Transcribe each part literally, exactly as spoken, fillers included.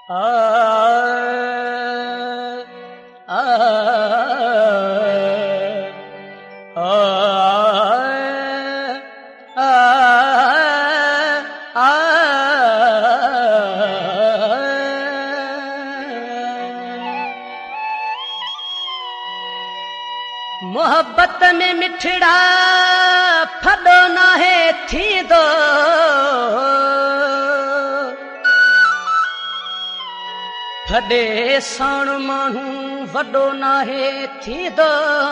आ आ मोहब्बत में मिठड़ा फॾो नाहे थींदो, फॾे साण माण्हू वॾो नाहे थींदो,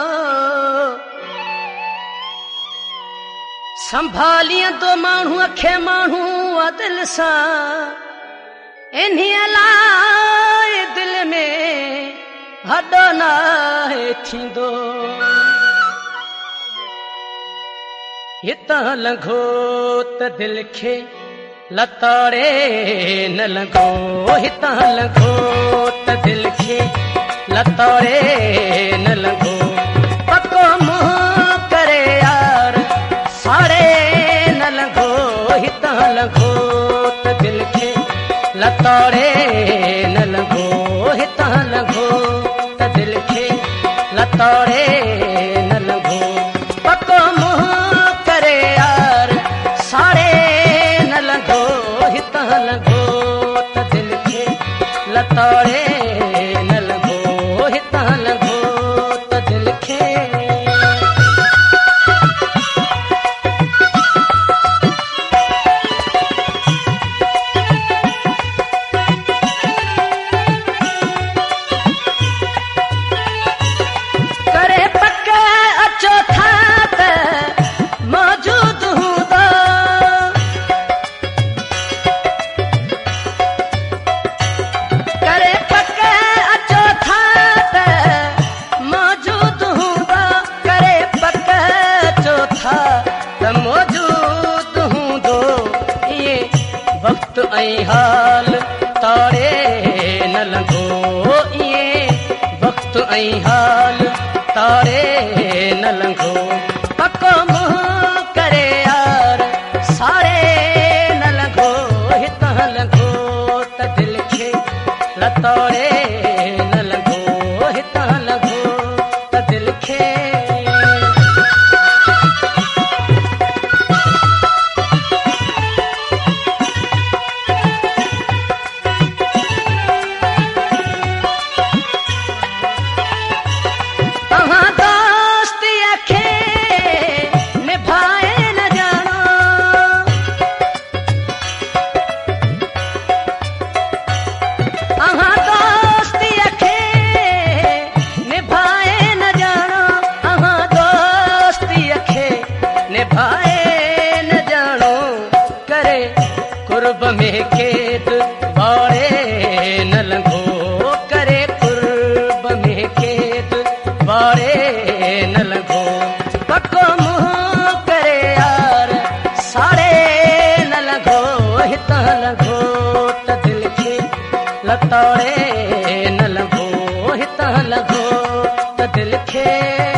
संभालींदो माण्हूअ खे माण्हू दिल सां, इन्हीअ लाइ दिल में हॾो नाहे थींदो। हितां लंघो त दिल खे लताड़े न लंघो, हितां लंघो त दिल खे लताड़े न लंघो, पको मुंहुं करे यार साड़े न लंघो, हितां लंघो त दिल खे लताड़े न लंघो, हितां लंघो त दिल खे लताड़े न लंघो, पको मुंहुं करे यार साड़े न लंघो, हितां लंघो त दिल खे लताड़े न लंघो, हितां लंघो त दिल खे। वक्त ऐं हाल ताड़े न लंघो, इएं वक्त ऐं हाल ताड़े न लंघो, पको मुंहुं करे यार साड़े न लंघो, हितां लंघो त दिल खे लताड़े न लंघो, हितां लंघो त दिल खे। कुर्ब में खेद वाड़े न लंघो, करे कुर्ब में खेद वाड़े न लंघो, पको मुंहुं करे यार साड़े न लंघो, हितां लंघो त दिल खे लताड़े न लंघो, हितां लंघो त दिल खे।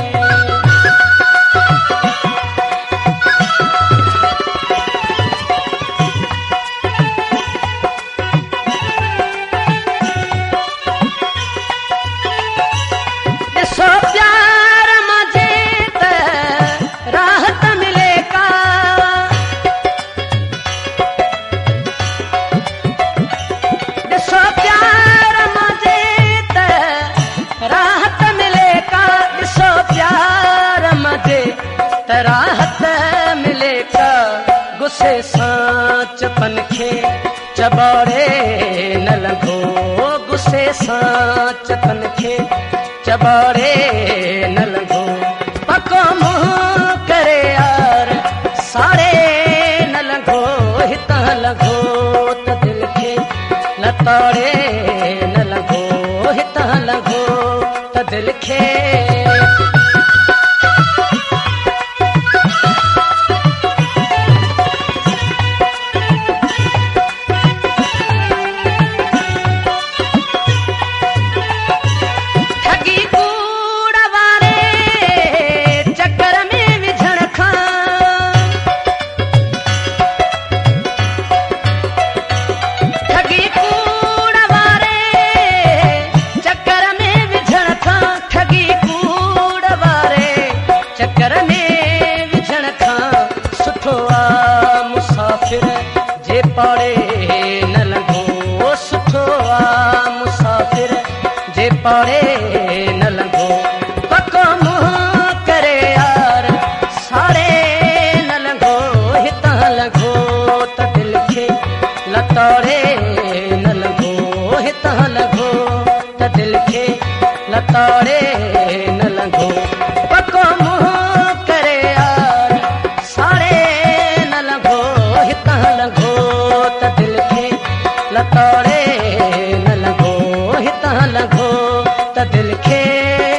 राहत मिले का गुस्से सां चपन खे चबाड़े न लंघो, गुस्से सां चपन खे चबाड़े न लंघो, पको मुंहुं करे यार साड़े न लंघो, हितां लंघो त दिल खे लताड़े न लंघो, हितां लंघो त दिल खे। ठगी कूड़ वारे तोड़े न लॻो हितां लॻो त दिलि खे